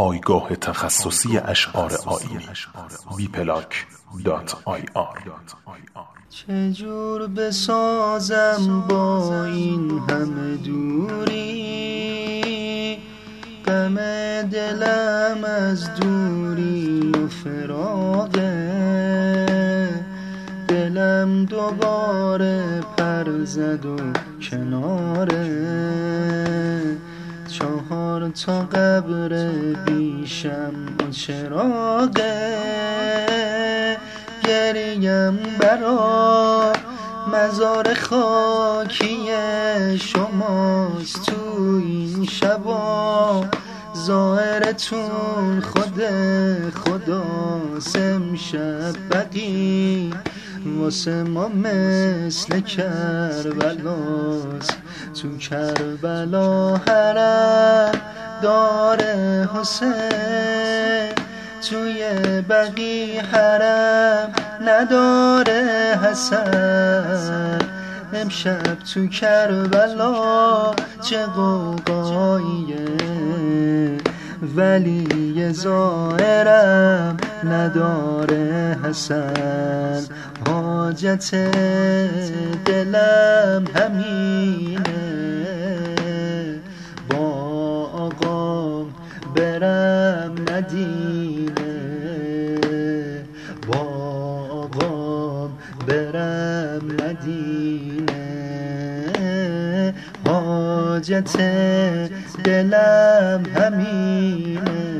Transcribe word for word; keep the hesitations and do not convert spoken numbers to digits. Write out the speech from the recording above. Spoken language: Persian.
پایگاه تخصصی اشعار آیینی بی پلاک دات آی آر. چجور بسازم با این همه دوری، غم دلم از دوری و فراقه، دلم دوباره پر زد و کناره، چهار تا قبر بیشم و چراغه، گریم برا مزار خاکی شماست تو این شبا، ظاهرتون خود خداست امشب بقی واسه ما مثل کربلاست، تو کربلا حرم داره حسین، توی بقی حرم نداره حسن، امشب تو کربلا چه غوغاییه، ولی ظاهرم نداره حسن، حاجت دلم همینه، با آقام برم مدینه، با آقام برم مدینه، حاجت دلم همینه.